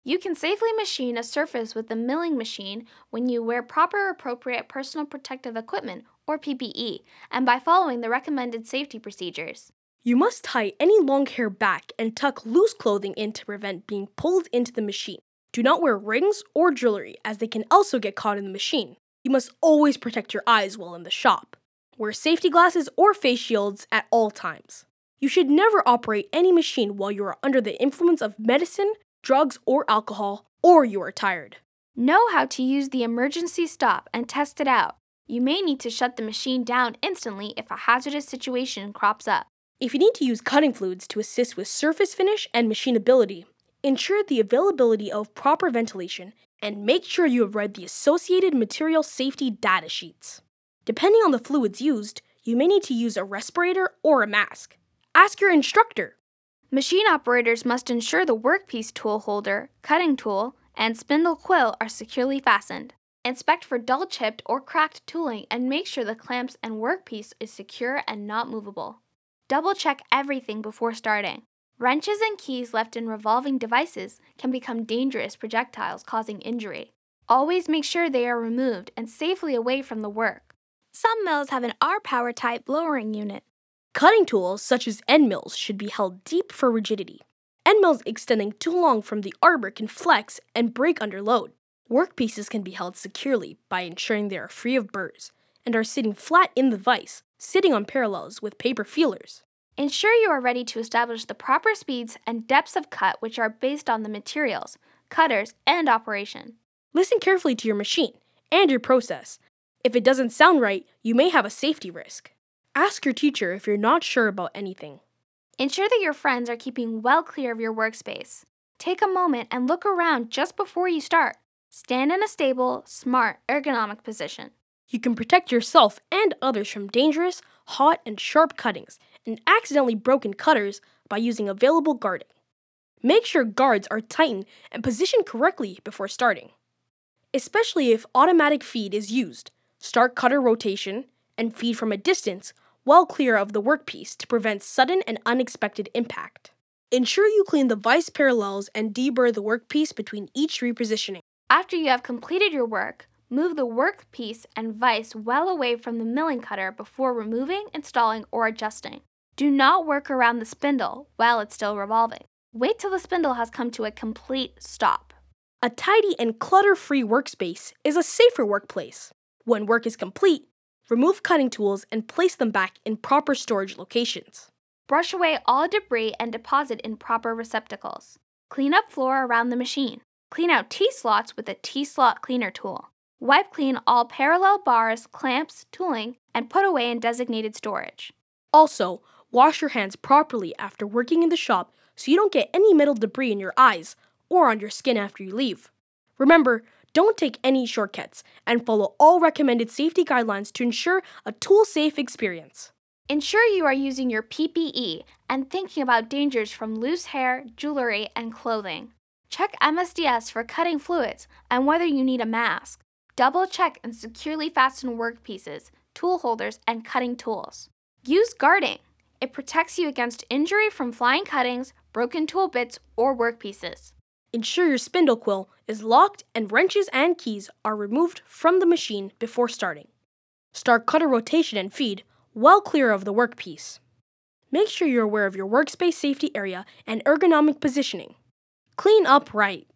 You can safely machine a surface with the milling machine when you wear proper appropriate personal protective equipment, or PPE, and by following the recommended safety procedures. You must tie any long hair back and tuck loose clothing in to prevent being pulled into the machine. Do not wear rings or jewelry, as they can also get caught in the machine. You must always protect your eyes while in the shop. Wear safety glasses or face shields at all times. You should never operate any machine while you are under the influence of medicine, drugs, or alcohol, or you are tired. Know how to use the emergency stop and test it out. You may need to shut the machine down instantly if a hazardous situation crops up. If you need to use cutting fluids to assist with surface finish and machinability, ensure the availability of proper ventilation and make sure you have read the associated material safety data sheets. Depending on the fluids used, you may need to use a respirator or a mask. Ask your instructor. Machine operators must ensure the workpiece tool holder, cutting tool, and spindle quill are securely fastened. Inspect for dull chipped or cracked tooling and make sure the clamps and workpiece is secure and not movable. Double-check everything before starting. Wrenches and keys left in revolving devices can become dangerous projectiles causing injury. Always make sure they are removed and safely away from the work. Some mills have an R-power type lowering unit. Cutting tools, such as end mills, should be held deep for rigidity. End mills extending too long from the arbor can flex and break under load. Workpieces can be held securely by ensuring they are free of burrs and are sitting flat in the vise, sitting on parallels with paper feelers. Ensure you are ready to establish the proper speeds and depths of cut which are based on the materials, cutters, and operation. Listen carefully to your machine and your process. If it doesn't sound right, you may have a safety risk. Ask your teacher if you're not sure about anything. Ensure that your friends are keeping well clear of your workspace. Take a moment and look around just before you start. Stand in a stable, smart, ergonomic position. You can protect yourself and others from dangerous, hot, and sharp cuttings and accidentally broken cutters by using available guarding. Make sure guards are tightened and positioned correctly before starting. Especially if automatic feed is used, start cutter rotation and feed from a distance well clear of the workpiece to prevent sudden and unexpected impact. Ensure you clean the vise parallels and deburr the workpiece between each repositioning. After you have completed your work, move the workpiece and vise well away from the milling cutter before removing, installing, or adjusting. Do not work around the spindle while it's still revolving. Wait till the spindle has come to a complete stop. A tidy and clutter-free workspace is a safer workplace. When work is complete, remove cutting tools and place them back in proper storage locations. Brush away all debris and deposit in proper receptacles. Clean up floor around the machine. Clean out T-slots with a T-slot cleaner tool. Wipe clean all parallel bars, clamps, tooling, and put away in designated storage. Also, wash your hands properly after working in the shop so you don't get any metal debris in your eyes or on your skin after you leave. Remember, don't take any shortcuts and follow all recommended safety guidelines to ensure a tool-safe experience. Ensure you are using your PPE and thinking about dangers from loose hair, jewelry, and clothing. Check MSDS for cutting fluids and whether you need a mask. Double-check and securely fasten workpieces, tool holders, and cutting tools. Use guarding. It protects you against injury from flying cuttings, broken tool bits, or workpieces. Ensure your spindle quill is locked and wrenches and keys are removed from the machine before starting. Start cutter rotation and feed well clear of the workpiece. Make sure you're aware of your workspace safety area and ergonomic positioning. Clean up right.